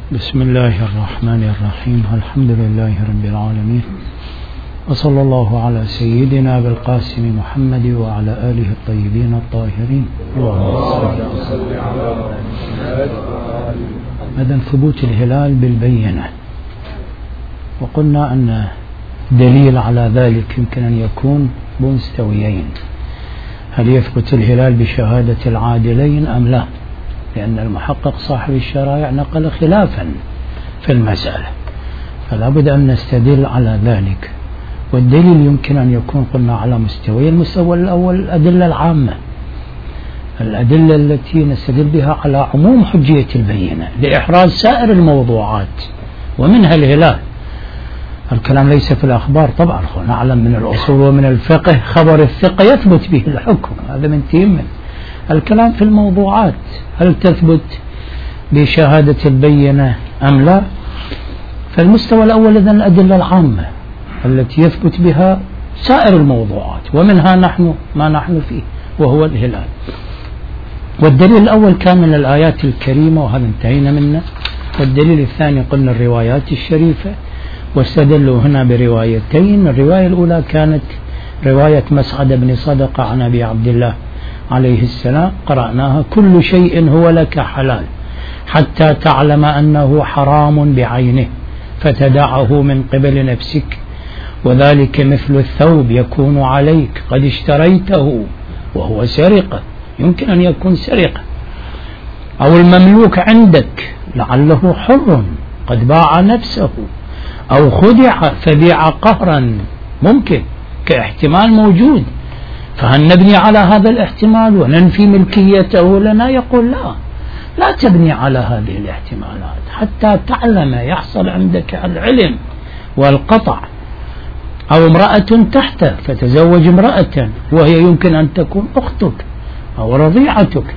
بسم الله الرحمن الرحيم. الحمد لله رب العالمين، وصلى الله على سيدنا بالقاسم محمد وعلى آله الطيبين الطاهرين. إذن ثبوت الهلال بالبينة، وقلنا أن دليل على ذلك يمكن أن يكون بمستويين: هل يثبت الهلال بشهادة العادلين أم لا؟ لأن المحقق صاحب الشرائع نقل خلافا في المسألة، فلا بد أن نستدل على ذلك. والدليل يمكن أن يكون قلنا على مستويين: المستوى الأول الأدلة العامة، الأدلة التي نستدل بها على عموم حجية البينة لإحراز سائر الموضوعات ومنها الهلال. الكلام ليس في الأخبار طبعا، نعلم من الأصول ومن الفقه خبر الثقة يثبت به الحكم، هذا من تيمن. الكلام في الموضوعات: هل تثبت بشهادة البينة أم لا؟ فالمستوى الأول إذن الأدلة العامة التي يثبت بها سائر الموضوعات ومنها ما نحن فيه وهو الهلال. والدليل الأول كان من الآيات الكريمة وهذا انتهينا منه. والدليل الثاني قلنا الروايات الشريفة، واستدلوا هنا بروايتين. الرواية الأولى كانت رواية مسعد بن صدقة عن أبي عبد الله عليه السلام، قرأناها: كل شيء هو لك حلال حتى تعلم أنه حرام بعينه فتدعه من قبل نفسك، وذلك مثل الثوب يكون عليك قد اشتريته وهو سرقة، يمكن أن يكون سرقة، أو المملوك عندك لعله حر قد باع نفسه، أو خدع فبيع قهرا، ممكن كاحتمال موجود، فهل نبني على هذا الاحتمال وننفي ملكيته لنا؟ يقول لا تبني على هذه الاحتمالات حتى تعلم، يحصل عندك العلم والقطع. أو امرأة تحته فتزوج امرأة وهي يمكن أن تكون أختك أو رضيعتك.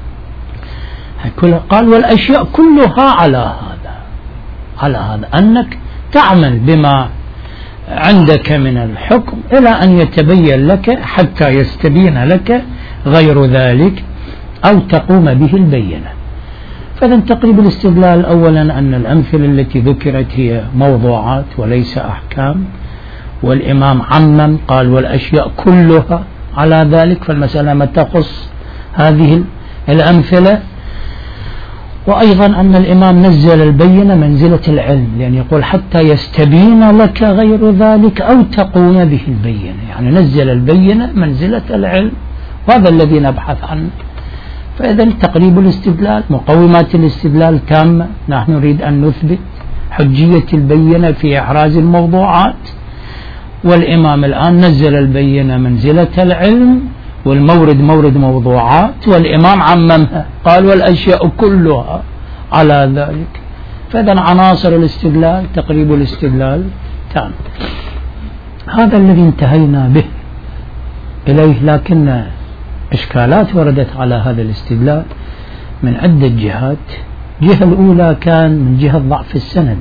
قال: والأشياء كلها على هذا أنك تعمل بما عندك من الحكم إلى أن يتبين لك، حتى يستبين لك غير ذلك أو تقوم به البينة. فإذا تقريب الاستدلال أولا أن الأمثلة التي ذكرت هي موضوعات وليس أحكام، والإمام عمم قال: والأشياء كلها على ذلك، فالمسألة ما تخص هذه الأمثلة. وأيضا أن الإمام نزل البينة منزلة العلم، لأن يقول: حتى يستبين لك غير ذلك أو تقوم به البينة، يعني نزل البينة منزلة العلم، وهذا الذي نبحث عنه. فإذا تقريب الاستدلال، مقومات الاستدلال تامة. نحن نريد أن نثبت حجية البينة في إحراز الموضوعات، والإمام الآن نزل البينة منزلة العلم، والمورد مورد موضوعات، والإمام عممها قال: والأشياء كلها على ذلك. فإذا عناصر الاستدلال تقريب الاستدلال تام. هذا الذي انتهينا به إليه، لكن إشكالات وردت على هذا الاستدلال من عدة جهات. الجهة الأولى كان من جهة ضعف السند،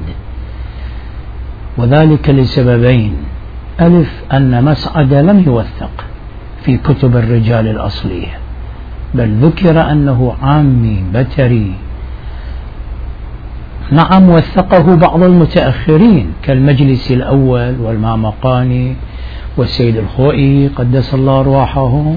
وذلك لسببين: ألف، أن مسعد لم يوثق في كتب الرجال الأصلية، بل ذكر أنه عامي بتري. نعم، وثقه بعض المتأخرين كالمجلس الأول والمامقاني والسيد الخوئي قدس الله أرواحهم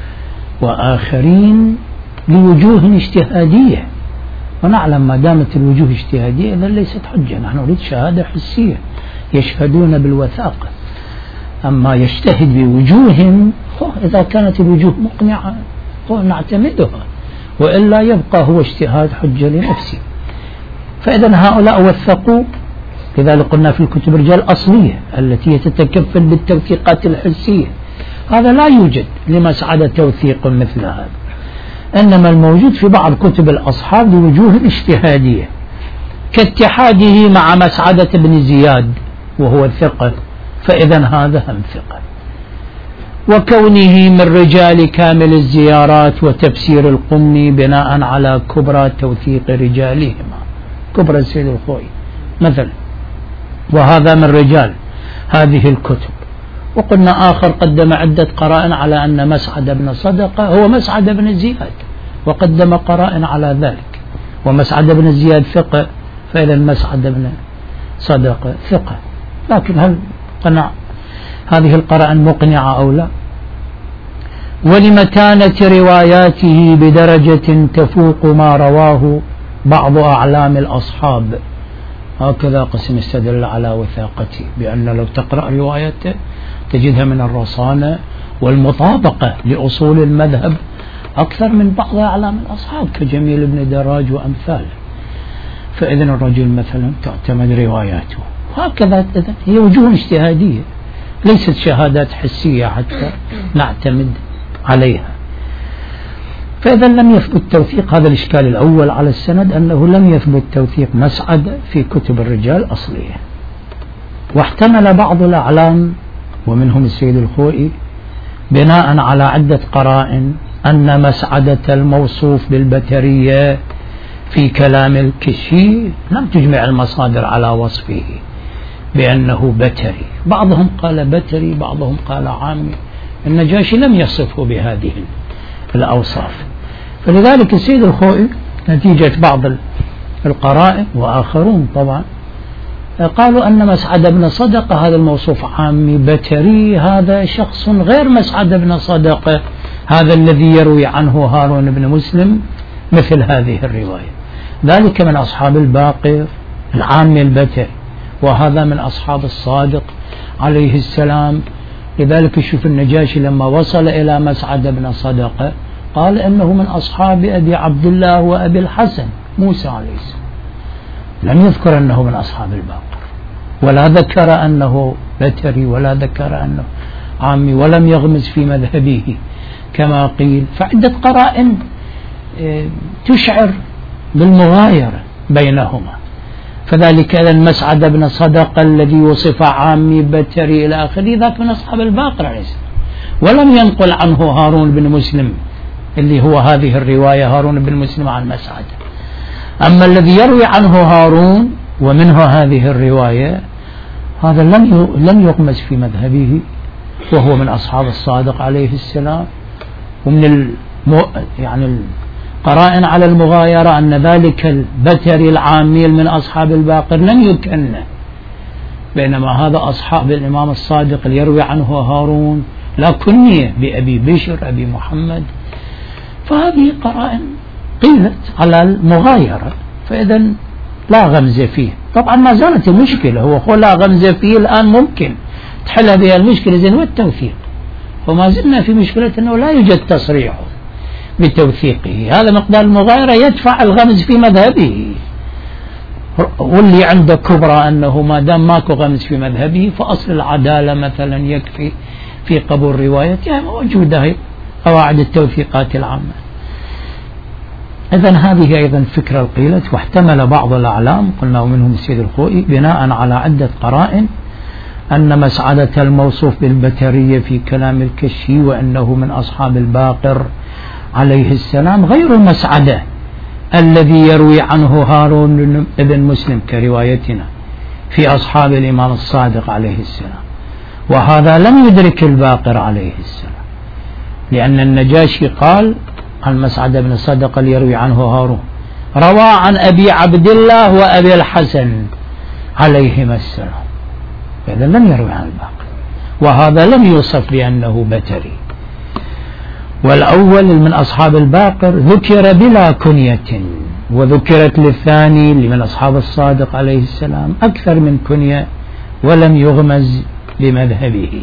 وآخرين لوجوه اجتهادية، ونعلم ما دامت الوجوه اجتهادية إذن ليست حجة. نحن نريد شهادة حسية، يشهدون بالوثاقة. أما يجتهد بوجوه، إذا كانت الوجوه مقنعة نعتمدها، وإلا يبقى هو اجتهاد حجة لنفسه. فإذا هؤلاء وثقوا، لذلك قلنا في الكتب الرجال الأصلية التي تتكفل بالتوثيقات الحسية، هذا لا يوجد لمسعد توثيق مثل هذا، إنما الموجود في بعض كتب الأصحاب لوجوه اجتهادية، كاتحاده مع مسعدة بن زياد وهو ثقة، فإذا هذا هم ثقة. وكونه من رجال كامل الزيارات وتفسير القمي بناء على كبرى توثيق رجالهما، كبرى السيد الخوئي مثلا، وهذا من رجال هذه الكتب. وقلنا آخر قدم عدة قرائن على أن مسعد بن صدقة هو مسعد بن زياد، وقدم قرائن على ذلك، ومسعد بن زياد ثقة، فإذا مسعد بن صدقة ثقة، لكن هل قنع هذه القرائن مقنعة أو لا؟ ولمتانة رواياته بدرجة تفوق ما رواه بعض أعلام الأصحاب، هكذا قسم استدل على وثاقته، بأن لو تقرأ روايته تجدها من الرصانة والمطابقة لأصول المذهب أكثر من بعض أعلام الأصحاب كجميل بن دراج وأمثاله. فإذا الرجل مثلا تعتمد رواياته، هكذا هي وجوه اجتهادية ليست شهادات حسية حتى نعتمد عليها. فإذا لم يثبت توثيق، هذا الإشكال الأول على السند، أنه لم يثبت توثيق مسعد في كتب الرجال أصلية. واحتمل بعض الأعلام ومنهم السيد الخوئي بناء على عدة قرائن أن مسعدة الموصوف بالبترية في كلام الكشي لم تجمع المصادر على وصفه بأنه بتري، بعضهم قال بتري بعضهم قال عامي، النجاشي لم يصفه بهذه الأوصاف. فلذلك السيد الخوئي نتيجة بعض القرائن وآخرون طبعا قالوا أن مسعد بن صدقة هذا الموصوف عامي بتري، هذا شخص غير مسعد بن صدقة هذا الذي يروي عنه هارون بن مسلم مثل هذه الرواية، ذلك من أصحاب الباقر العامي البتري، وهذا من أصحاب الصادق عليه السلام. لذلك شوف النجاشي لما وصل إلى مسعد بن صدقة قال إنه من أصحاب أبي عبد الله وأبي الحسن موسى عليه السلام، لم يذكر أنه من أصحاب الباقر، ولا ذكر أنه بتري، ولا ذكر أنه عامي، ولم يغمز في مذهبه كما قيل. فعدة قرائن تشعر بالمغايرة بينهما. فذلك إذا مسعد بن صدقة الذي وصف عامي بتري إلى آخره ذاك من أصحاب الباقر عليه السلام، ولم ينقل عنه هارون بن مسلم اللي هو هذه الرواية هارون بن مسلم عن مسعد. أما الذي يروي عنه هارون ومنه هذه الرواية هذا لم يغمس في مذهبه، وهو من أصحاب الصادق عليه السلام. ومن يعني القرائن على المغايرة أن ذلك البتري العاميل من أصحاب الباقر لم يكنه، بينما هذا أصحاب الإمام الصادق اللي يروي عنه هارون لا كنية بأبي بشر أبي محمد. فهذه قرائن قيلت على المغايرة، فإذا لا غمز فيه. طبعا ما زالت المشكلة، هو لا غمز فيه الآن ممكن تحل بها المشكلة زين والتوثيق، وما زلنا في مشكلة أنه لا يوجد تصريح بتوثيقه. هذا مقدار المغايرة يدفع الغمز في مذهبه، واللي عنده كبرى أنه ما دام ماكو غمز في مذهبه فأصل العدالة مثلا يكفي في قبول روايته، موجودة قواعد التوثيقات العامة. إذن هذه أيضا فكرة القيلت. واحتمل بعض الأعلام قلنا ومنهم السيد الخوئي بناء على عدة قرائن أن مسعدة الموصوف بالبترية في كلام الكشي وأنه من أصحاب الباقر عليه السلام غير مسعدة الذي يروي عنه هارون بن مسلم كروايتنا في أصحاب الإمام الصادق عليه السلام، وهذا لم يدرك الباقر عليه السلام، لأن النجاشي قال عن مسعد بن صدقة اللي يروي عنه هارون روى عن أبي عبد الله وأبي الحسن عليهما السلام، إذا لم يروي عن الباقر، وهذا لم يوصف بأنه بتري. والأول من أصحاب الباقر ذكر بلا كنية، وذكرت للثاني لمن أصحاب الصادق عليه السلام أكثر من كنية ولم يغمز بمذهبه.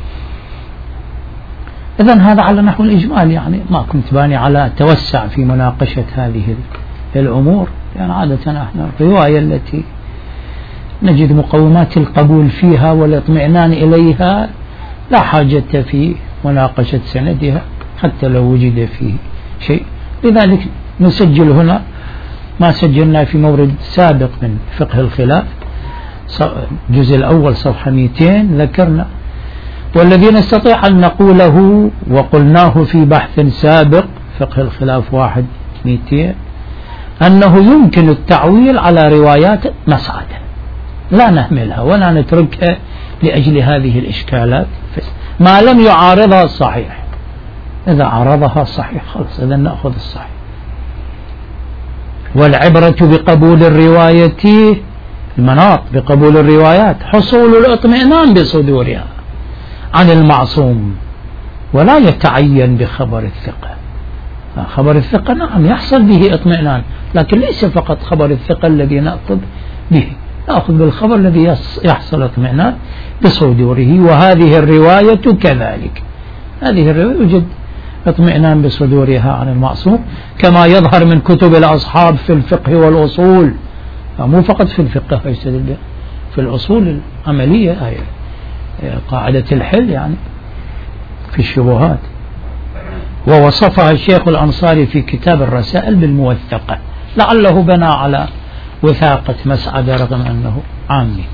إذن هذا على نحو الإجمال، يعني ما كنت باني على توسع في مناقشة هذه الأمور، يعني عادة احنا الرواية التي نجد مقومات القبول فيها والاطمئنان إليها لا حاجة في مناقشة سندها حتى لو وجد فيه شيء. لذلك نسجل هنا ما سجلنا في مورد سابق من فقه الخلاف، الجزء الأول صفحة 200 ذكرنا والذي نستطيع أن نقوله وقلناه في بحث سابق فقه الخلاف 1-200 أنه يمكن التعويل على روايات مسعدة، لا نهملها ولا نتركها لأجل هذه الإشكالات ما لم يعارضها الصحيح. إذا عارضها الصحيح خلص إذا نأخذ الصحيح. والعبرة بقبول الرواية، المناط بقبول الروايات حصول الاطمئنان بصدورها عن المعصوم، ولا يتعين بخبر الثقة. خبر الثقة نعم يحصل به اطمئنان، لكن ليس فقط خبر الثقة الذي نأخذ به، نأخذ بالخبر الذي يحصل اطمئنان بصدوره. وهذه الرواية كذلك، هذه الرواية يوجد اطمئنان بصدورها عن المعصوم، كما يظهر من كتب الأصحاب في الفقه والأصول، مو فقط في الفقه، في الأصول العملية، قاعدة الحل يعني في الشبهات. ووصفها الشيخ الأنصاري في كتاب الرسائل بالموثقة، لعله بنى على وثاقة مسعدة رغم أنه عامي.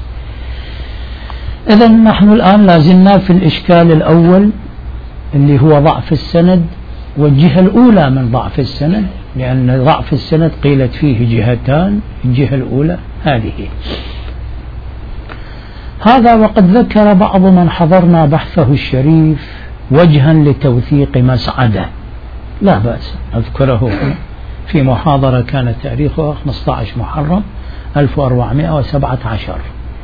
إذن نحن الآن لازلنا في الإشكال الأول اللي هو ضعف السند، والجهة الأولى من ضعف السند، لأن ضعف السند قيلت فيه جهتان، الجهة الأولى هذه. هذا وقد ذكر بعض من حضرنا بحثه الشريف وجها لتوثيق مسعدة، لا بأس أذكره في محاضرة كان تاريخها 15 محرم 1417.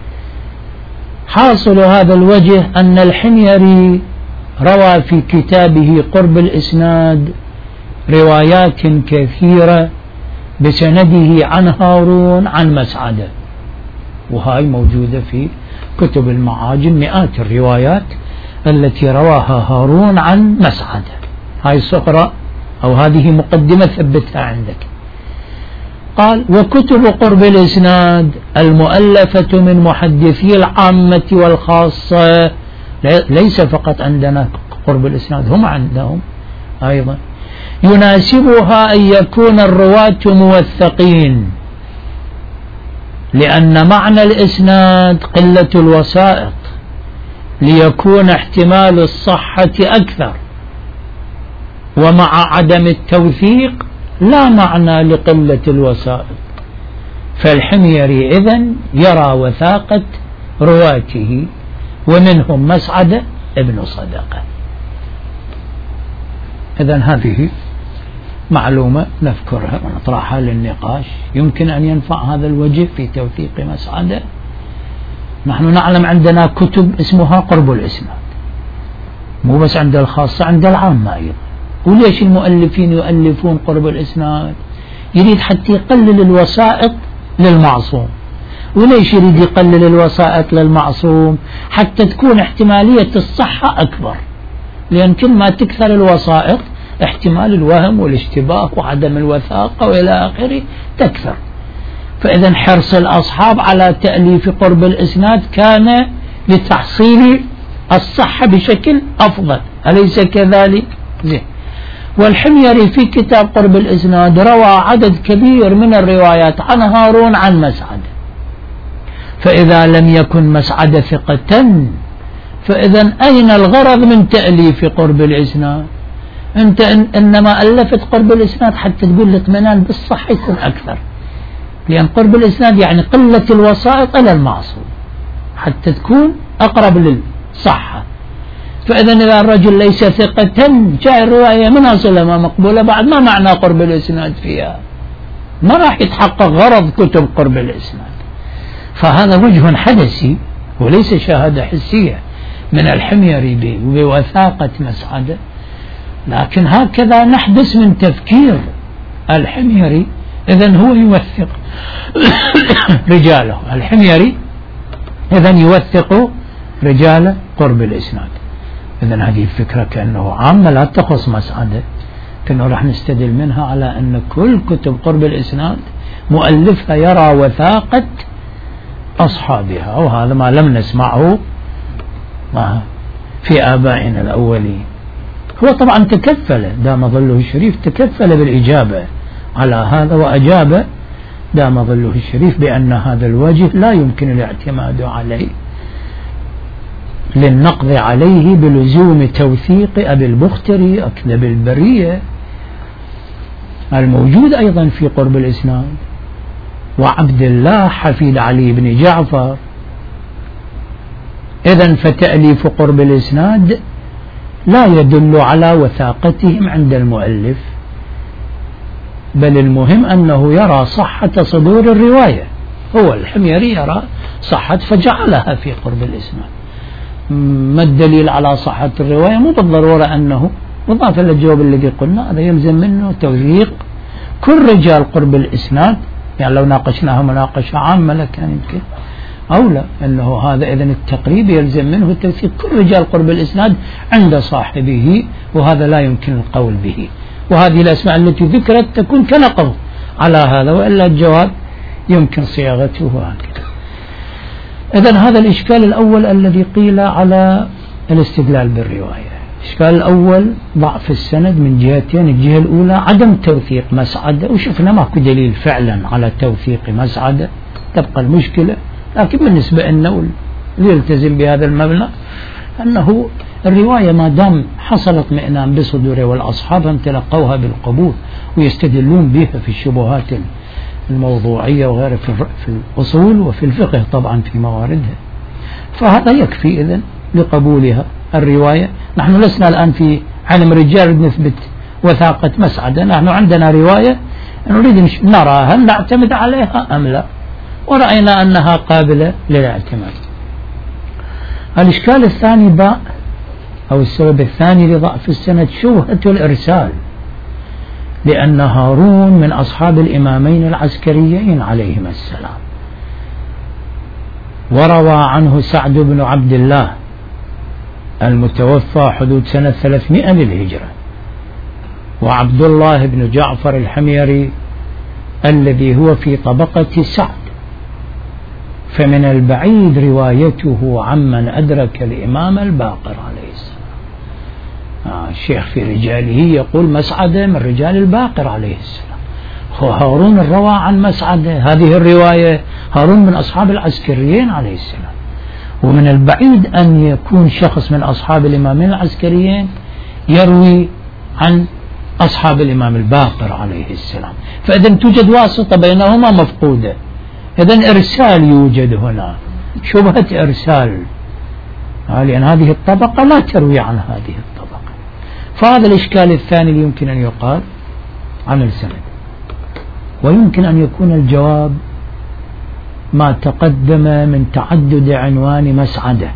حاصل هذا الوجه أن الحميري روى في كتابه قرب الإسناد روايات كثيرة بسنده عن هارون عن مسعدة، وهاي موجودة في كتب المعاجم، مئات الروايات التي رواها هارون عن مسعدة. هاي صغرى أو هذه مقدمة ثبتها عندك. قال: وكتب قرب الإسناد المؤلفة من محدثي العامة والخاصة، ليس فقط عندنا قرب الإسناد، هم عندهم أيضا، يناسبها أن يكون الرواة موثقين، لأن معنى الإسناد قلة الوسائط، ليكون احتمال الصحة أكثر، ومع عدم التوثيق لا معنى لقلة الوسائط. فالحميري إذن يرى وثاقة رواته، ومنهم مسعدة ابن صدقة. إذن هذه معلومة نذكرها ونطرحها للنقاش. يمكن أن ينفع هذا الوجه في توثيق مسعدة. نحن نعلم عندنا كتب اسمها قرب الإسناد، مو بس عند الخاصة، عند العامة أيضا. وليش المؤلفين يؤلفون قرب الإسناد؟ يريد حتى يقلل الوسائط للمعصوم. وليش يريد يقلل الوسائط للمعصوم؟ حتى تكون احتمالية الصحة أكبر، لأن كل ما تكثر الوسائط احتمال الوهم والاشتباه وعدم الوثاقة وإلى آخره تكثر. فإذا حرص الأصحاب على تأليف قرب الإسناد كان لتحصيل الصحة بشكل أفضل، أليس كذلك؟ زين. والحميري في كتاب قرب الإسناد روى عدد كبير من الروايات عن هارون عن مسعدة. فإذا لم يكن مسعدة ثقة، فإذا أين الغرض من تأليف قرب الإسناد؟ أنت إنما ألفت قرب الإسناد حتى تقول الاطمئنان بالصحة يكون أكثر، لأن قرب الإسناد يعني قلة الوسائط إلى المعصوم حتى تكون أقرب للصحة. فإذا إذا الرجل ليس ثقة جاء الرواية من أصلها ما مقبولة، بعد ما معنى قرب الإسناد فيها؟ ما راح يتحقق غرض كتب قرب الإسناد. فهذا وجه حدثي وليس شهادة حسية من الحميري بوثاقة مسعدة، لكن هكذا نحدث من تفكير الحميري. إذن هو يوثق رجاله، الحميري إذن يوثق رجال قرب الإسناد. إذن هذه الفكرة كأنه عامة لا تخص مسعدة، كأنه راح نستدل منها على أن كل كتب قرب الإسناد مؤلفها يرى وثاقة أصحابها، وهذا ما لم نسمعه في آبائنا الأولين. هو طبعا تكفل دام ظله الشريف، تكفل بالإجابة على هذا، وأجاب دام ظله الشريف بأن هذا الوجه لا يمكن الاعتماد عليه للنقض عليه بلزوم توثيق أبي البختري أكذب البرية الموجود أيضا في قرب الإسناد، وعبد الله حفيد علي بن جعفر. إذن فتأليف قرب الإسناد لا يدل على وثاقتهم عند المؤلف، بل المهم أنه يرى صحة صدور الرواية. هو الحميري يرى صحة فجعلها في قرب الإسناد. ما الدليل على صحة الرواية؟ مو بالضرورة أنه، وضافا للجواب الذي قلنا هذا يلزم منه توثيق كل رجال قرب الإسناد. يعني لو ناقشناها مناقشة عامة لكان يمكن أولى أنه هذا إذن التقريب يلزم منه توثيق كل رجال قرب الإسناد عند صاحبه، وهذا لا يمكن القول به. وهذه الأسماء التي ذكرت تكون كنقض على هذا، وإلا الجواب يمكن صياغته هكذا. إذن هذا الإشكال الأول الذي قيل على الاستدلال بالرواية. الإشكال الأول ضعف السند من جهتين. الجهة الأولى عدم توثيق مسعدة، وشفنا ماكو دليل فعلا على توثيق مسعدة، تبقى المشكلة. لكن بالنسبة لنا يلتزم بهذا المبنى أنه الرواية ما دام حصل اطمئنان بصدوره والأصحاب هم تلقوها بالقبول ويستدلون بها في الشبهات الموضوعية وغيرها في الأصول وفي الفقه طبعا في مواردها، فهذا يكفي إذن لقبولها الرواية. نحن لسنا الآن في علم رجال نثبت وثاقة مسعدة، نحن عندنا رواية نريد نرى هل نعتمد عليها أم لا، ورأينا أنها قابلة للاعتماد. الإشكال الثاني باء أو السبب الثاني لضعف السند شبهة الإرسال، لأن هارون من أصحاب الإمامين العسكريين عليهما السلام، وروى عنه سعد بن عبد الله المتوفى حدود سنة 300 للهجرة، وعبد الله بن جعفر الحميري الذي هو في طبقة سعد، فمن البعيد روايته عمن أدرك الإمام الباقر عليه السلام. الشيخ في رجاله يقول مسعدة من رجال الباقر عليه السلام، هارون روى عن مسعدة. هذه الرواية هارون من أصحاب العسكريين عليه السلام، ومن البعيد أن يكون شخص من أصحاب الإمامين العسكريين يروي عن أصحاب الإمام الباقر عليه السلام، فإذن توجد واسطة بينهما مفقودة، إذن إرسال يوجد هنا، شبهة إرسال، لأن هذه الطبقة لا تروي عن هذه الطبقة. فهذا الإشكال الثاني اللي يمكن أن يقال عن السند. ويمكن أن يكون الجواب ما تقدم من تعدد عنوان مسعدة،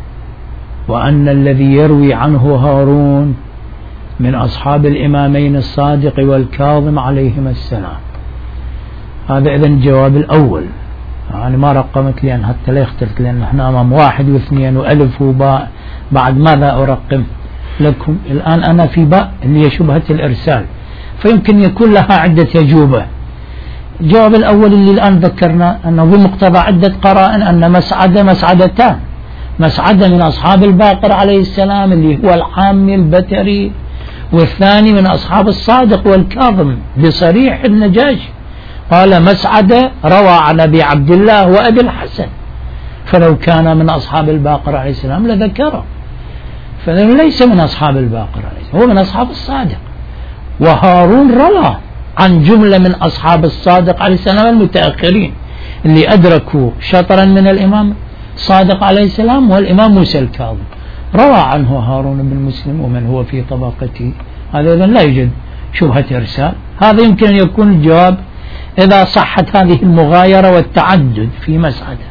وأن الذي يروي عنه هارون من أصحاب الإمامين الصادق والكاظم عليهما السلام. هذا إذن الجواب الأول. يعني ما رقمت لأن حتى لا يختلط، لأن احنا أمام واحد واثنين وألف وباء، بعد ماذا أرقم لكم؟ الآن أنا في باء اللي هي شبهة الإرسال، فيمكن يكون لها عدة أجوبة. الجواب الأول اللي الآن ذكرنا أنه بمقتضى عدة قرائن أن مسعدتان، مسعدة من أصحاب الباقر عليه السلام اللي هو الحامي البتري، والثاني من أصحاب الصادق والكاظم بصريح النجاشي، قال مسعدة روى عن أبي عبد الله وأبي الحسن، فلو كان من أصحاب الباقر عليه السلام لذكره، فليس من أصحاب الباقر عليه السلام، هو من أصحاب الصادق. وهارون روى عن جملة من أصحاب الصادق عليه السلام المتأخرين اللي أدركوا شطرا من الإمام صادق عليه السلام والإمام موسى الكاظم، روى عنه هارون بن مسلم ومن هو في طبقته. هذا إذن لا يوجد شبهة إرسال. هذا يمكن أن يكون الجواب إذا صحت هذه المغايرة والتعدد في مسعدة،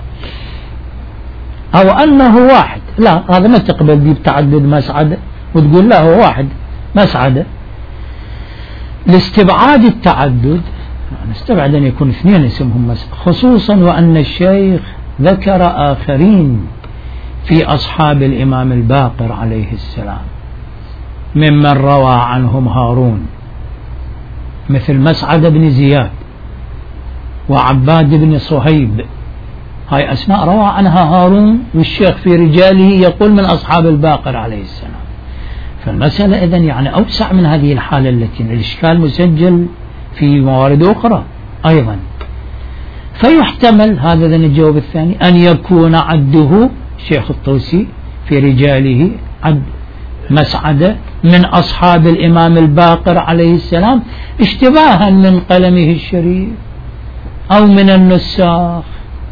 أو أنه واحد. لا، هذا ما تقبل بتعدد مسعدة وتقول لا هو واحد مسعدة. لاستبعاد التعدد نستبعد أن يكون اثنين اسمهم مسعدة، خصوصا وأن الشيخ ذكر آخرين في أصحاب الإمام الباقر عليه السلام ممن روى عنهم هارون، مثل مسعد بن زياد وعباد بن صهيب، هاي أسماء روى عنها هارون، والشيخ في رجاله يقول من أصحاب الباقر عليه السلام. فالمسألة إذن يعني أوسع من هذه الحالة التي الإشكال مسجل في موارد أخرى أيضا. فيحتمل هذا إذن الجواب الثاني أن يكون عده الشيخ الطوسي في رجاله عد مسعدة من أصحاب الإمام الباقر عليه السلام اشتباها من قلمه الشريف أو من النساخ،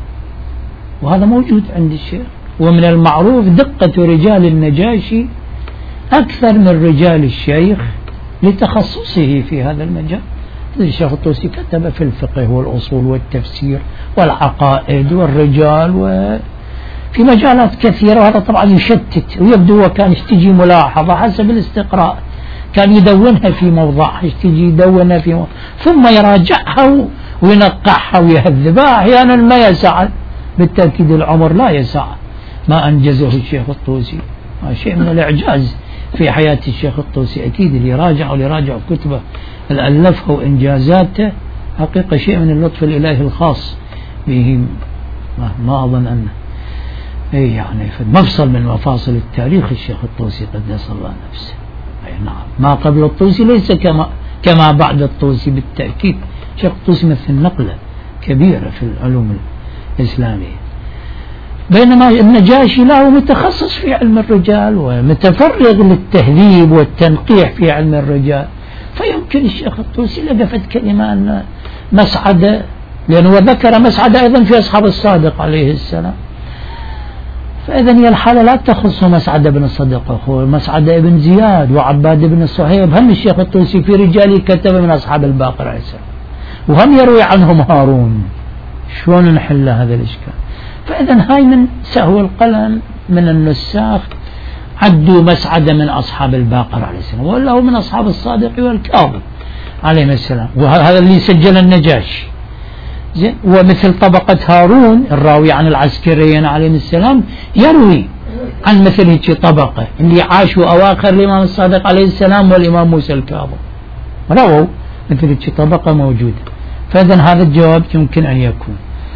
وهذا موجود عند الشيخ. ومن المعروف دقة رجال النجاشي أكثر من رجال الشيخ لتخصصه في هذا المجال، الشيخ الطوسي كتب في الفقه والأصول والتفسير والعقائد والرجال وفي مجالات كثيرة، وهذا طبعا يشتت، ويبدو وكان تجي ملاحظة حسب الاستقراء كان يدونها في موضعها، تجي يدونها في موضع ثم يراجعها وينقحها ويهذبها. أحيانا ما يسع، بالتأكيد العمر لا يسع ما أنجزه الشيخ الطوسي، شيء من الإعجاز في حياة الشيخ الطوسي. أكيد اللي يراجع كتبه اللي ألفها وإنجازاته حقيقة شيء من اللطف الإلهي الخاص به، ما أظن أنه يعني مفصل من مفاصل التاريخ الشيخ الطوسي قدس الله نفسه. نعم، ما قبل الطوسي ليس كما بعد الطوسي بالتأكيد. الشيخ الطوسي مثل نقلة كبيرة في العلوم الإسلامية، بينما النجاشي له متخصص في علم الرجال ومتفرغ للتهذيب والتنقيح في علم الرجال. فيمكن الشيخ الطوسي لقفت كلمة أن مسعدة، لأنه ذكر مسعدة أيضا في أصحاب الصادق عليه السلام، فإذن هي الحالة لا تخص مسعد بن الصديق، مسعد بن زياد وعباد بن صهيب هم الشيخ الطوسي في رجاله كتب من أصحاب الباقر عليه السلام، وهم يروي عنهم هارون. شلون نحل هذا الإشكال؟ فإذن هاي من سهو القلم من النساخ عدوا مسعد من أصحاب الباقر عليه السلام، ولا هو من أصحاب الصادق والكاظم عليه السلام، وهذا اللي سجل النجاشي. ومثل طبقة هارون الراوي عن العسكريين عليه السلام يروي عن مثل هيك طبقة اللي عاشوا أواخر الإمام الصادق عليه السلام والإمام موسى الكاظم، رووا مثل هيك طبقة موجودة. فإذن هذا الجواب يمكن أن يكون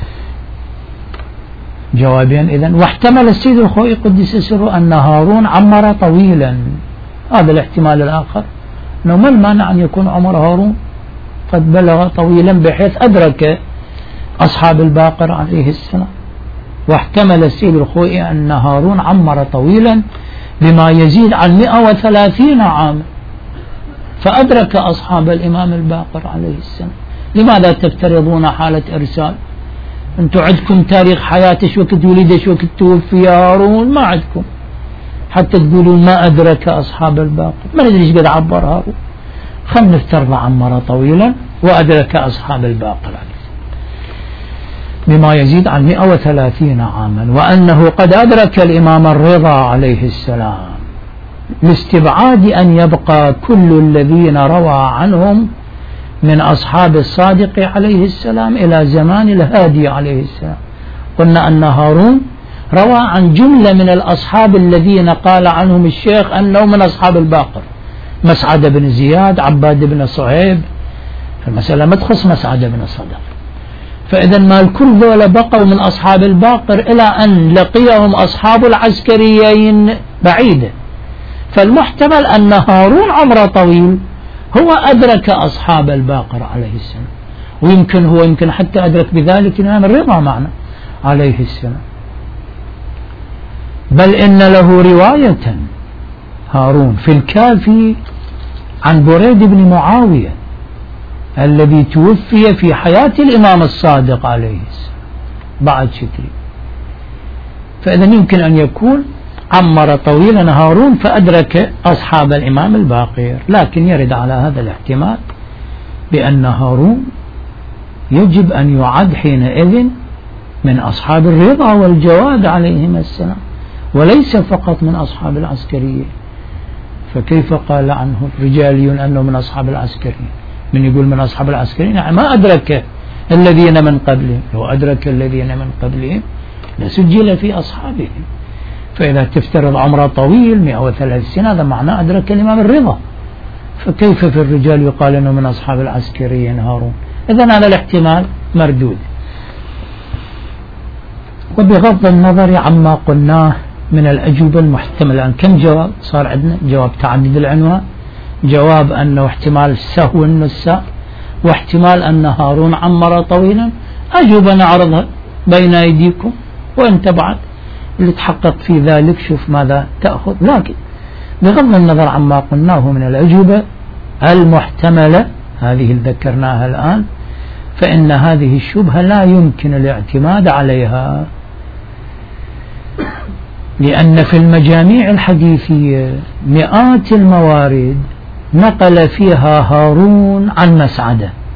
جوابين إذن. واحتمل السيد الخوئي قدس سره أن هارون عمر طويلا، هذا الاحتمال الآخر، أنه ما المانع أن يكون عمر هارون قد بلغ طويلا بحيث أدرك أصحاب الباقر عليه السلام. واحتمل السيد الخوئي أن هارون عمر طويلا بما يزيد عن 130 عاما فأدرك أصحاب الإمام الباقر عليه السلام. لماذا تفترضون حالة إرسال؟ أنتم عندكم تاريخ حياته، شو وقت ولد شو وقت توفي هارون، ما عندكم حتى تقولون ما أدرك أصحاب الباقر. ما ندري ايش قد عبر هارون، خلنا نفترض عمر طويلا وأدرك أصحاب الباقر عليه بما يزيد عن 130 عاما، وأنه قد أدرك الإمام الرضا عليه السلام لاستبعاد أن يبقى كل الذين روى عنهم من أصحاب الصادق عليه السلام إلى زمان الهادي عليه السلام. قلنا أن هارون روى عن جملة من الأصحاب الذين قال عنهم الشيخ أنه من أصحاب الباقر، مسعد بن زياد، عباد بن صهيب، المسألة ما تخص مسعد بن الصدق. فإذا ما الكل ذولا بقوا من أصحاب الباقر إلى أن لقيهم أصحاب العسكريين بعيدة، فالمحتمل أن هارون عمره طويل هو أدرك أصحاب الباقر عليه السلام، ويمكن هو يمكن حتى أدرك بذلك الإمام الرضا معنا عليه السلام. بل إن له رواية هارون في الكافي عن بريد بن معاوية الذي توفي في حياة الإمام الصادق عليه السلام بعد شكري. فإذا يمكن أن يكون عمر طويلا هارون فأدرك أصحاب الإمام الباقر، لكن يرد على هذا الاحتمال بأن هارون يجب أن يعد حينئذ من أصحاب الرضا والجواد عليهم السلام، وليس فقط من أصحاب العسكريين. فكيف قال عنه رجالي أنه من أصحاب العسكريين؟ من يقول من أصحاب العسكريين يعني ما أدرك الذين من قبلهم، لو أدرك الذين من قبلهم لسجل في أصحابهم. فإذا تفترض عمره طويل 103 سنة هذا معناه أدرك الإمام الرضا، فكيف في الرجال يقال أنه من أصحاب العسكريين هارون؟ إذن هذا الاحتمال مردود. وبغض النظر عما قلناه من الأجوبة المحتملة، الآن كم جواب صار عندنا؟ جواب تعدد العنوان، جواب أنه احتمال سهو النساء، واحتمال أن هارون عمر طويلا. أجوبة نعرضها بين أيديكم، وأنت بعد اللي تحقق في ذلك شوف ماذا تأخذ. لكن بغض النظر عما قلناه من الأجوبة المحتملة هذه اللي ذكرناها الآن، فإن هذه الشبهة لا يمكن الاعتماد عليها، لأن في المجاميع الحديثية مئات الموارد نقل فيها هارون عن مسعدة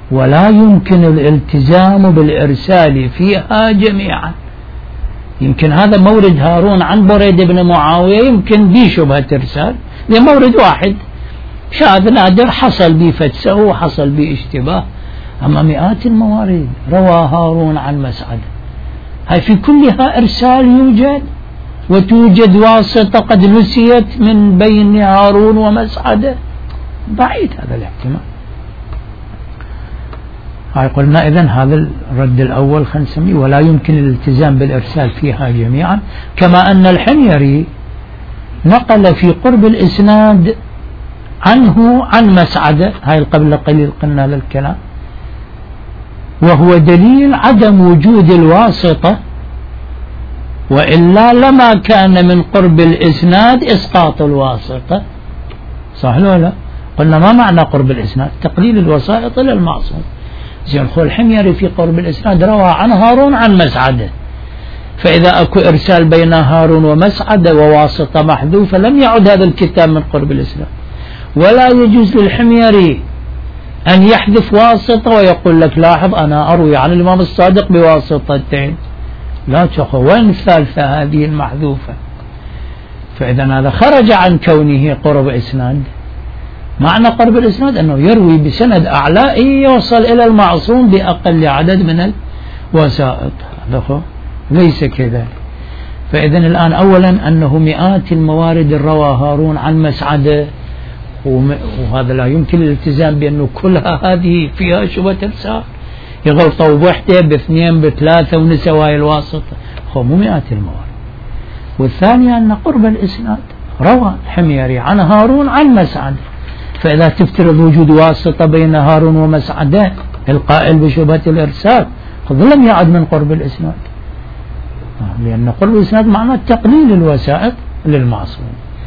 ولا يمكن الالتزام بالإرسال فيها جميعا. يمكن هذا مورد هارون عن بريد بن معاوية يمكن به شبهة إرسال لمورد واحد شاذ نادر حصل به فتسه وحصل به اشتباه. أما مئات الموارد روى هارون عن مسعدة، هاي في كلها إرسال يوجد، وتوجد واسطة قد نسيت من بين هارون ومسعدة، بعيد هذا الاحتمال. هاي قلنا إذن هذا الرد الأول خنسمي، ولا يمكن الالتزام بالإرسال فيها جميعا. كما أن الحميري نقل في قرب الإسناد عنه عن مسعدة، هاي قبل قليل قلنا للكلام، وهو دليل عدم وجود الواسطة، وإلا لما كان من قرب الإسناد إسقاط الواسطة. صح لو لا؟ قلنا ما معنى قرب الإسناد؟ تقليل الوسائط للمعصوم. زين خو الحميري في قرب الإسناد روى عن هارون عن مسعدة، فإذا أكو إرسال بين هارون ومسعدة وواسطة محذوفة لم يعد هذا الكتاب من قرب الإسناد. ولا يجوز للحميري أن يحذف واسطة ويقول لك لاحظ أنا أروي عن الإمام الصادق بواسطتين، لا تخو وين الثالثة هذه المحذوفة؟ فإذا هذا خرج عن كونه قرب إسناد. معنى قرب الإسناد أنه يروي بسند أعلى يوصل إلى المعصوم بأقل عدد من الوسائط، هذا ليس كذلك. فإذا الآن أولا أنه مئات الموارد روى هارون عن مسعدة، وهذا لا يمكن الالتزام بأنه كلها هذه فيها شبهة إرسال، يغلطوا بوحدة باثنين بثلاثة ونسوا هاي الواسطة، مو مئات الموارد. والثانية أن قرب الإسناد روى الحميري عن هارون عن مسعدة، فإذا تفترض وجود واسطة بين هارون ومسعدة القائل بشبهة الإرسال لم يعد من قرب الإسناد، لأن قرب الإسناد معناه تقليل الوسائط للمعصوم.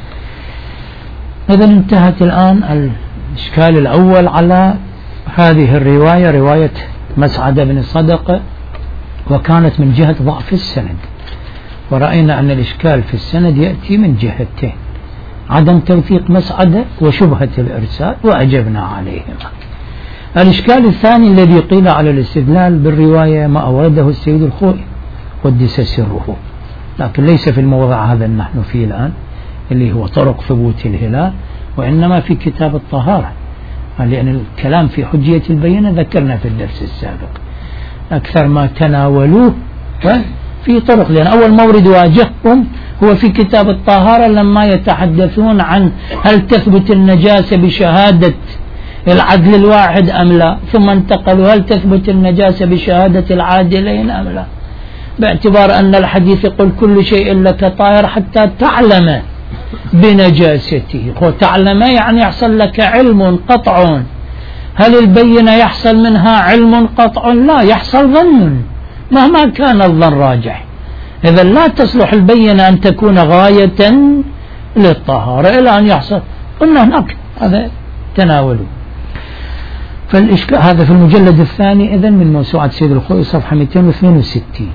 إذا انتهت الآن الإشكال الأول على هذه الرواية، رواية مسعدة بن صدقة، وكانت من جهة ضعف السند، ورأينا أن الإشكال في السند يأتي من جهتين: عدم توثيق مسعدة وشبهة الإرسال، وأجبنا عليهما. الإشكال الثاني الذي قيل على الاستدلال بالرواية ما أورده السيد الخوئي قدس سره، لكن ليس في الموضع هذا نحن فيه الآن اللي هو طرق ثبوت الهلال، وإنما في كتاب الطهارة، لأن الكلام في حجية البينة ذكرنا في الدرس السابق أكثر ما تناولوه في طرق، لأن أول مورد واجههم هو في كتاب الطهارة لما يتحدثون عن هل تثبت النجاسة بشهادة العدل الواحد أم لا، ثم انتقلوا هل تثبت النجاسة بشهادة العادلين أم لا، باعتبار أن الحديث يقول كل شيء لك طاهر حتى تعلم بنجاسته. تعلم يعني يحصل لك علم قطع، هل البينة يحصل منها علم قطع؟ لا، يحصل ظن مهما كان الظن راجح. إذا لا تصلح البينة أن تكون غاية للطهارة إلى أن يحصل. قلنا هناك هذا تناوله. فالإشكال هذا في المجلد الثاني إذن من موسوعة سيد الخوئي صفحة 262.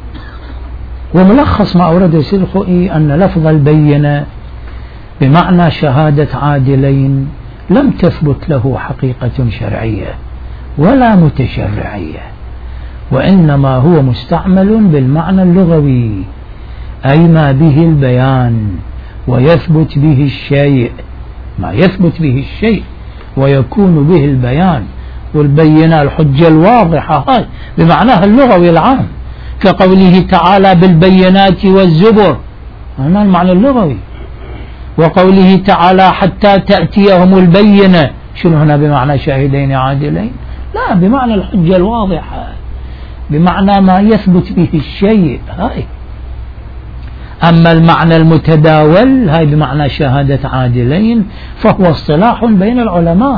وملخص ما أورده سيد الخوئي أن لفظ البينة بمعنى شهادة عادلين لم تثبت له حقيقة شرعية ولا متشرعية، وإنما هو مستعمل بالمعنى اللغوي، أي ما به البيان ويثبت به الشيء، ما يثبت به الشيء ويكون به البيان. والبينة الحجة الواضحة هاي بمعناها اللغوي العام، كقوله تعالى بالبينات والزبر، هذا المعنى اللغوي. وقوله تعالى حتى تأتيهم البينة، شنو هنا بمعنى شاهدين عادلين؟ لا، بمعنى الحجة الواضحة، بمعنى ما يثبت به الشيء هاي. أما المعنى المتداول هاي بمعنى شهادة عادلين فهو اصطلاح بين العلماء،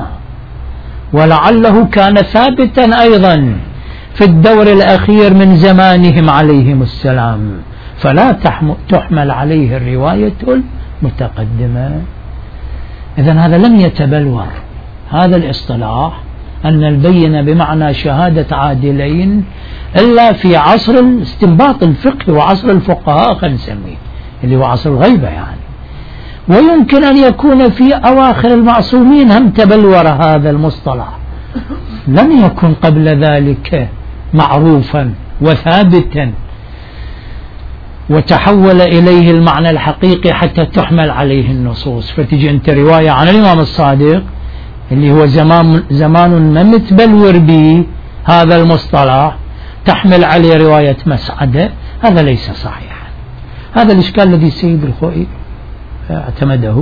ولعله كان ثابتا أيضا في الدور الأخير من زمانهم عليهم السلام، فلا تحمل عليه الرواية المتقدمة. إذن هذا لم يتبلور هذا الاصطلاح أن البينة بمعنى شهادة عادلين إلا في عصر الاستنباط الفقهي وعصر الفقهاء خلينا نسميه اللي هو عصر الغيبة يعني. ويمكن أن يكون في أواخر المعصومين هم تبلور هذا المصطلح، لم يكن قبل ذلك معروفا وثابتا وتحول إليه المعنى الحقيقي حتى تحمل عليه النصوص. فتجي أنت رواية عن الإمام الصادق اللي هو زمان ما متبلور به هذا المصطلح تحمل عليه رواية مسعدة، هذا ليس صحيحا. هذا الإشكال الذي السيد الخوئي اعتمده.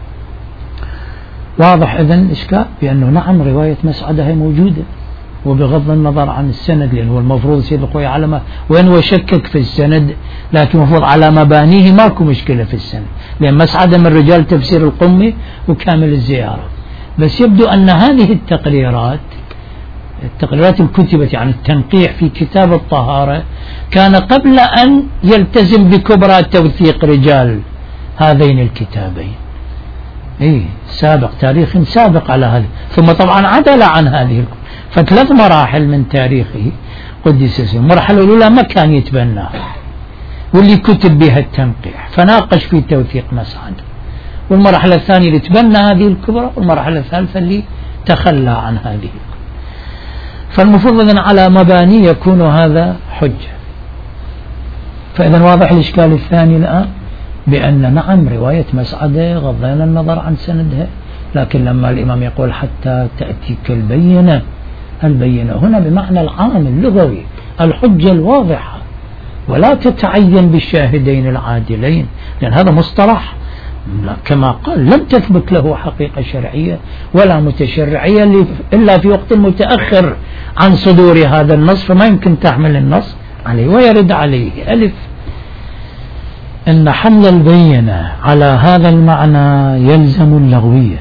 واضح إذن الإشكال بأنه نعم رواية مسعدة هي موجودة، وبغض النظر عن السند، لأنه المفروض السيد الخوئي على وين هو شكك في السند، لكن المفروض على مبانيه ماكو مشكلة في السند، لأن مسعدة من رجال تفسير القمي وكامل الزيارة. بس يبدو أن هذه التقريرات الكتبت يعني التنقيح في كتاب الطهارة كان قبل أن يلتزم بكبرى توثيق رجال هذين الكتابين. تاريخ سابق على هذا، ثم طبعا عدل عن هذه فثلاث مراحل من تاريخه قدس سره. المرحلة الأولى ما كان يتبناها واللي كتب بها التنقيح فناقش في توثيق مسعد، والمرحلة الثانية اللي تبنى هذه الكبرى، والمرحلة الثالثة اللي تخلى عن هذه. فالمفروض أن على مباني يكون هذا حجة. فإذا واضح الإشكال الثاني الآن بأن نعم رواية مسعدة غضينا النظر عن سندها، لكن لما الإمام يقول حتى تأتيك البينة هنا بمعنى العام اللغوي الحجة الواضحة، ولا تتعين بالشاهدين العادلين، لأن هذا مصطلح كما قال لم تثبت له حقيقة شرعية ولا متشرعية إلا في وقت متأخر عن صدور هذا النص، فما يمكن تحمل النص عليه. ويرد عليه ألف أن حمل البينة على هذا المعنى يلزم اللغوية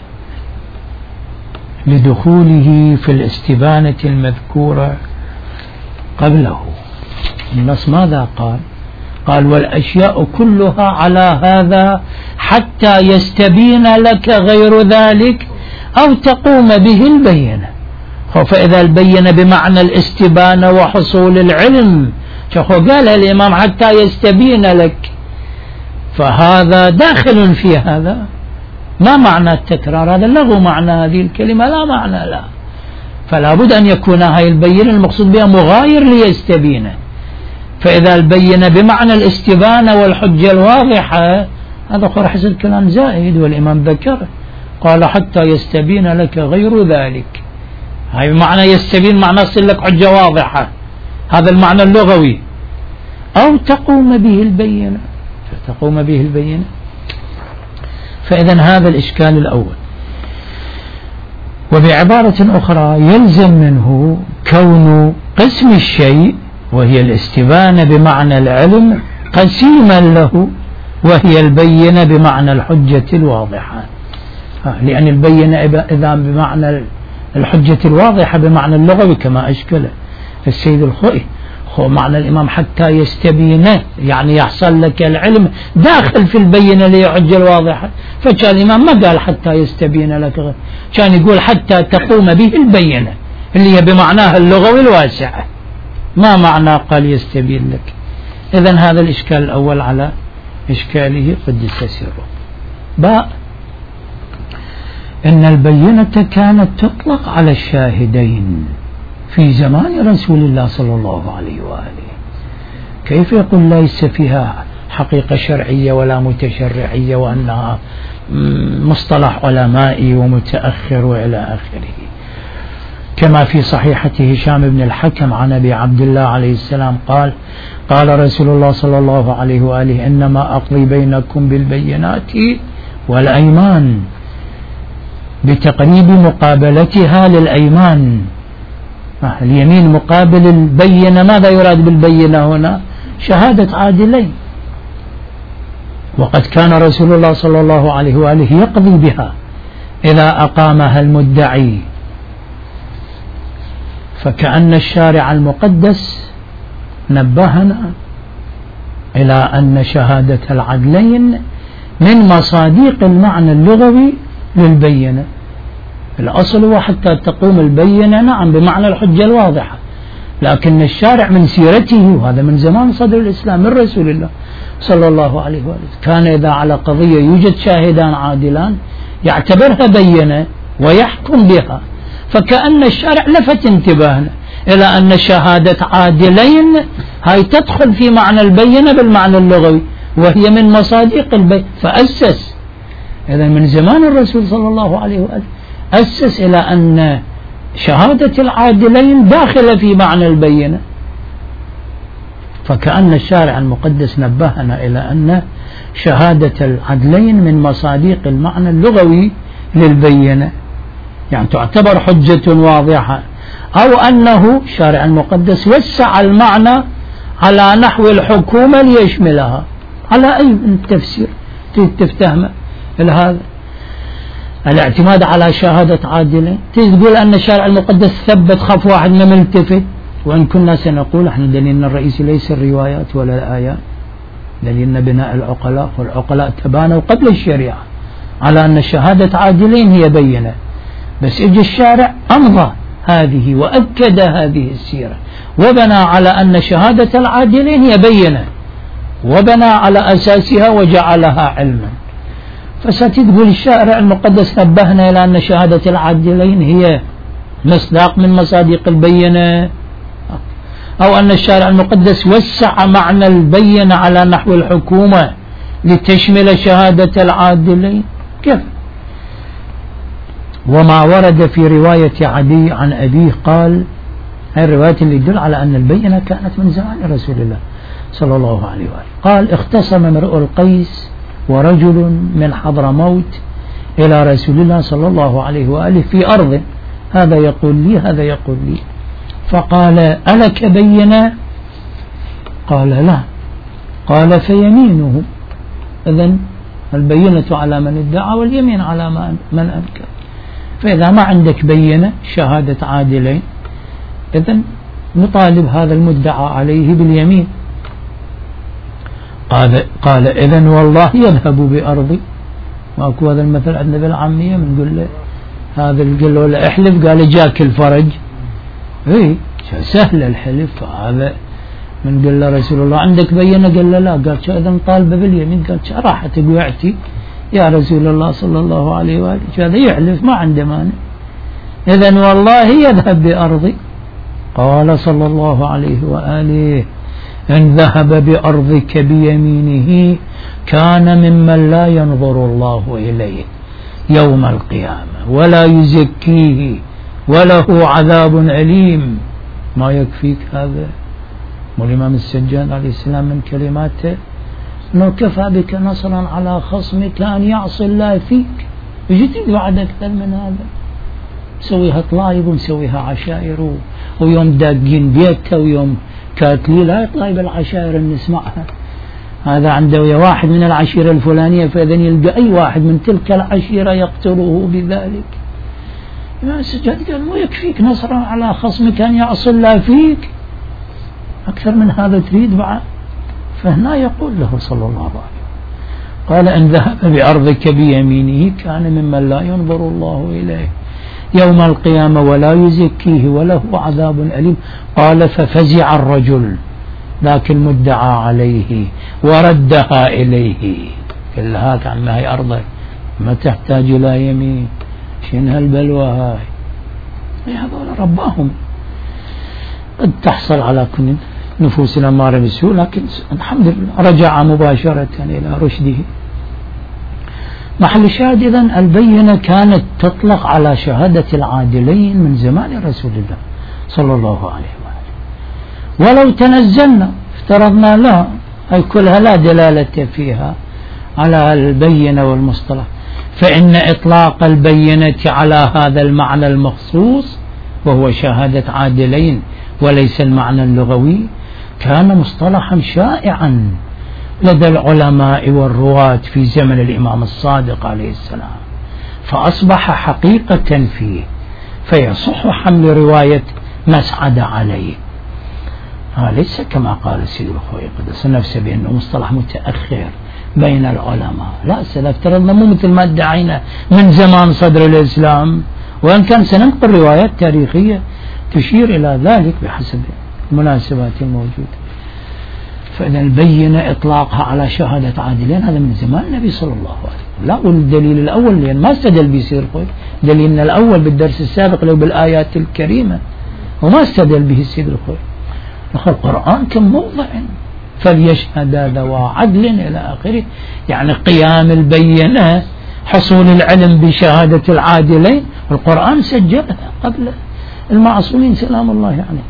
لدخوله في الاستبانة المذكورة قبله. النص ماذا قال والأشياء كلها على هذا حتى يستبين لك غير ذلك أو تقوم به البينة. فإذا البينة بمعنى الاستبانة وحصول العلم، قال الإمام حتى يستبين لك، فهذا داخل في هذا. ما معنى التكرار؟ هذا له معنى هذه الكلمة لا معنى لا، فلا بد أن يكون هاي البينة المقصود بها مغاير ليستبين. فإذا البينة بمعنى الاستبانة والحجة الواضحة، هذا راح يصير كلام زائد، والإمام ذكر قال حتى يستبين لك غير ذلك. هاي معنى يستبين معنى يصير لك حجة واضحة، هذا المعنى اللغوي. أو تقوم به البينة، تقوم به البينة. فإذا هذا الإشكال الأول. وبعبارة أخرى يلزم منه كون قسم الشيء وهي الاستبانة بمعنى العلم قسيما له، وهي البينة بمعنى الحجة الواضحة. لأن البينة إذا بمعنى الحجة الواضحة بمعنى اللغوي كما أشكله السيد الخوئي، معنى الإمام حتى يستبين يعني يحصل لك العلم داخل في البينة اللي حجة الواضحة. فكان الإمام ما قال حتى يستبين لك، كان يقول حتى تقوم به البينة اللي هي بمعناها اللغوي الواسع، ما معنى قال يستبين لك. إذن هذا الإشكال الأول على إشكاله قدس سره. باء إن البينة كانت تطلق على الشاهدين في زمان رسول الله صلى الله عليه وآله. كيف يقول ليس فيها حقيقة شرعية ولا متشرعية وأنها مصطلح علمائي ومتأخر وإلى آخره؟ كما في صحيحة هشام بن الحكم عن أبي عبد الله عليه السلام قال رسول الله صلى الله عليه وآله إنما أقضي بينكم بالبينات والأيمان، بتقريب مقابلتها للأيمان. اليمين مقابل البينة. ماذا يراد بالبينة هنا؟ شهادة عادلين. وقد كان رسول الله صلى الله عليه وآله يقضي بها إذا أقامها المدعي. فكأن الشارع المقدس نبهنا إلى أن شهادة العدلين من مصادق المعنى اللغوي للبينة. الأصل هو حتى تقوم البينة، نعم بمعنى الحجة الواضحة، لكن الشارع من سيرته، وهذا من زمان صدر الإسلام من رسول الله صلى الله عليه وآله، كان إذا على قضية يوجد شاهدان عادلان يعتبرها بينة ويحكم بها. فكأن الشارع لفت انتباهنا إلى أن شهادة عادلين هاي تدخل في معنى البينة بالمعنى اللغوي، وهي من مصادق البينة، فأسس. إذا من زمان الرسول صلى الله عليه وآله أسس إلى أن شهادة العادلين داخلة في معنى البينة. فكأن الشارع المقدس نبهنا إلى أن شهادة العدلين من مصادق المعنى اللغوي للبينة، يعني تعتبر حجة واضحة، أو أنه الشارع المقدس وسع المعنى على نحو الحكومة ليشملها. على أي تفسير تفتهم هذا الاعتماد على شهادة عادلين؟ تقول أن الشارع المقدس ثبت خف واحد ما ملتفت، وإن كنا سنقول احنا دليلنا الرئيسي ليس الروايات ولا الآيات، دليلنا بناء العقلاء، والعقلاء تبانوا قبل الشريعة على أن شهادة عادلين هي بينة، بس اجى الشارع أمضى هذه وأكد هذه السيرة وبنى على أن شهادة العادلين هي بينة، وبنى على أساسها وجعلها علما. فستقول الشارع المقدس نبهنا إلى أن شهادة العادلين هي مصداق من مصادق البينة، أو أن الشارع المقدس وسع معنى البينة على نحو الحكومة لتشمل شهادة العادلين. كيف؟ وما ورد في رواية عدي عن أبيه قال، هذه الرواية اللي تدل على أن البينة كانت من زمان رسول الله صلى الله عليه وآله. قال: اختصم امرؤ القيس ورجل من حضرموت إلى رسول الله صلى الله عليه وآله في أرض، هذا يقول لي هذا يقول لي، فقال: ألك بينة؟ قال: لا. قال: فيمينه. إذن البينة على من ادعى واليمين على من أنكر، فإذا ما عندك بينة شهادة عادلين إذن نطالب هذا المدعى عليه باليمين. قال: إذن والله يذهب بأرضي. ماكو هذا المثل عندنا بالعامية بنقول له هذا قال له احلف، قال جاك الفرج. اي سهل الحلف. فهذا من قال له رسول الله عندك بينة؟ قال له لا. قال إذن طالبه باليمين. قال راحت وقعتي يا رسول الله صلى الله عليه وآله، هذا يحلف ما عنده مانع. إذن والله يذهب بأرضي. قال صلى الله عليه وآله: إن ذهب بأرضك بيمينه كان ممن لا ينظر الله إليه يوم القيامة ولا يزكيه وله عذاب أليم. ما يكفيك هذا؟ والإمام السجاد عليه السلام من كلماته أنه كفى بك نصرا على خصمك أن يعصي الله فيك. يجي بعد أكثر من هذا؟ مسويها طلايب ومسويها عشائر، ويوم داقين بيته ويوم كاتلي لا يطلع بالعشائر نسمعها. هذا عنده ويا واحد من العشيرة الفلانية، فإذن يلقى أي واحد من تلك العشيرة يقتله بذلك. الإمام السجاد قال: مو يكفيك نصرا على خصمك أن يعصي الله فيك؟ أكثر من هذا تريد بعد؟ فهنا يقول له صلى الله عليه وسلم، قال: إن ذهب بأرضك بيمينه كان ممن لا ينظر الله إليه يوم القيامة ولا يزكيه وله عذاب أليم. قال: ففزع الرجل ذاك المدعى عليه وردها إليه. قال: هاك عما هي أرضك ما تحتاج إلى يمين، شين هالبلوى هاي؟ هذول رباهم. قد تحصل على كل نفوس الأمارة بالسوء، لكن الحمد لله رجع مباشرة إلى رشده. محل الشاهد إذن البينة كانت تطلق على شهادة العادلين من زمان رسول الله صلى الله عليه وآله. ولو تنزلنا افترضنا لا، أي كلها لا دلالة فيها على البينة والمصطلح، فإن إطلاق البينة على هذا المعنى المخصوص وهو شهادة عادلين وليس المعنى اللغوي كان مصطلحا شائعا لدى العلماء والرواة في زمن الإمام الصادق عليه السلام، فأصبح حقيقة فيه، فيصح حمل رواية مسعد عليه. ليس كما قال السيد الخوي قدس نفسه بأنه مصطلح متأخر بين العلماء، لا، سنفترضنا مو مثل ما ادعينا من زمان صدر الإسلام، وإن كان سننقل روايات تاريخية تشير إلى ذلك بحسب المناسبات الموجودة. فإذا البينة إطلاقها على شهادة عادلين هذا من زمان النبي صلى الله عليه وسلم. لا أقول الدليل الأول لأن ما استدل به الخوئي، دليلنا الأول بالدرس السابق لو بالآيات الكريمة وما استدل به السيد الخوئي. القرآن كم موضع فليشهد ذوى عدل إلى آخره، يعني قيام البينة حصول العلم بشهادة العادلين القرآن سجلها قبل المعصومين سلام الله عليه.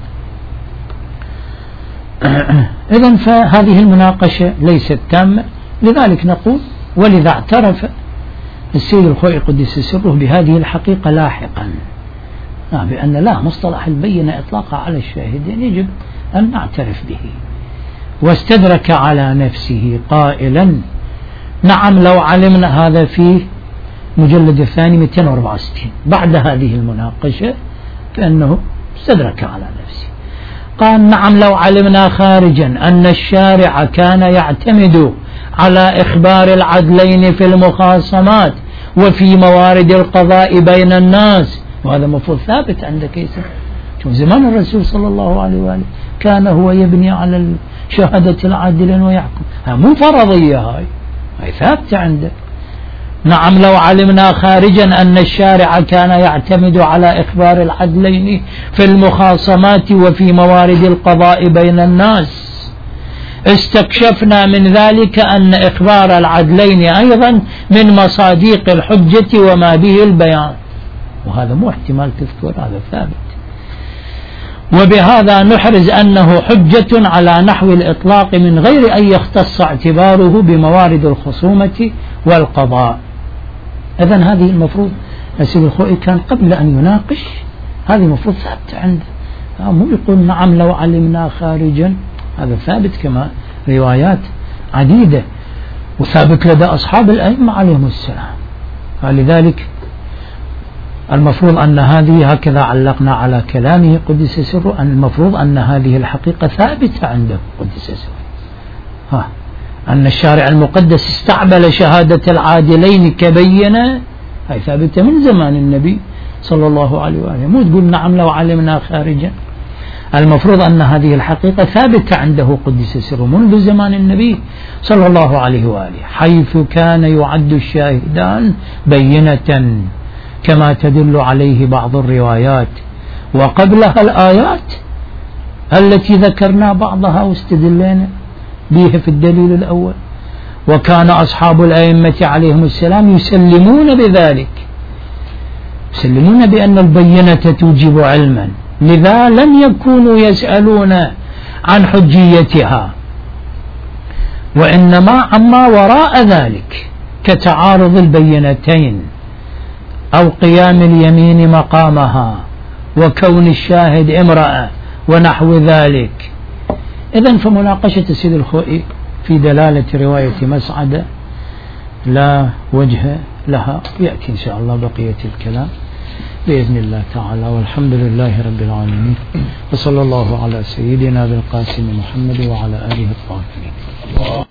إذن فهذه المناقشة ليست تامة، لذلك نقول ولذا اعترف السيد الخوئي قدس سره بهذه الحقيقة لاحقا، بأن لا مصطلح البينة إطلاقا على الشاهدين يجب أن نعترف به، واستدرك على نفسه قائلا نعم لو علمنا، هذا في مجلد الثاني 264 بعد هذه المناقشة كأنه استدرك على نفسه، قال نعم لو علمنا خارجا أن الشارع كان يعتمد على إخبار العدلين في المخاصمات وفي موارد القضاء بين الناس، وهذا مفروض ثابت عندك يسر. شوف زمان الرسول صلى الله عليه وآله كان هو يبني على شهادة العادلين ويحكم، مو فرضية، هاي ثابتة عنده. نعم لو علمنا خارجا أن الشارع كان يعتمد على إخبار العدلين في المخاصمات وفي موارد القضاء بين الناس استكشفنا من ذلك أن إخبار العدلين أيضا من مصاديق الحجة وما به البيان، وهذا مو احتمال تذكر، هذا ثابت. وبهذا نحرز أنه حجة على نحو الإطلاق من غير أن يختص اعتباره بموارد الخصومة والقضاء. إذن هذه المفروض السيد الخوئي كان قبل أن يناقش هذه المفروض ثابتة عنده، مو يقول نعم لو علمنا خارجا، هذا ثابت كما روايات عديدة وثابت لدى أصحاب الأئمة عليهم السلام. فلذلك المفروض أن هذه، هكذا علقنا على كلامه قدس سره، أن المفروض أن هذه الحقيقة ثابتة عنده قدس سره، أن الشارع المقدس استعمل شهادة العادلين كبينة، هي ثابتة من زمان النبي صلى الله عليه وآله، مو تقول نعم لو علمنا خارجا. المفروض أن هذه الحقيقة ثابتة عنده قدس سره منذ زمان النبي صلى الله عليه وآله، حيث كان يعد الشاهدان بينة كما تدل عليه بعض الروايات وقبلها الآيات التي ذكرنا بعضها واستدلنا بها في الدليل الأول. وكان أصحاب الأئمة عليهم السلام يسلمون بذلك، يسلمون بأن البينة توجب علما، لذا لم يكونوا يسألون عن حجيتها، وإنما عما وراء ذلك كتعارض البينتين أو قيام اليمين مقامها وكون الشاهد امرأة ونحو ذلك. إذن فمناقشة السيد الخوئي في دلالة رواية مسعدة لا وجه لها، يأتي إن شاء الله بقية الكلام بإذن الله تعالى، والحمد لله رب العالمين، وصلى الله على سيدنا بالقاسم محمد وعلى آله الطاهرين.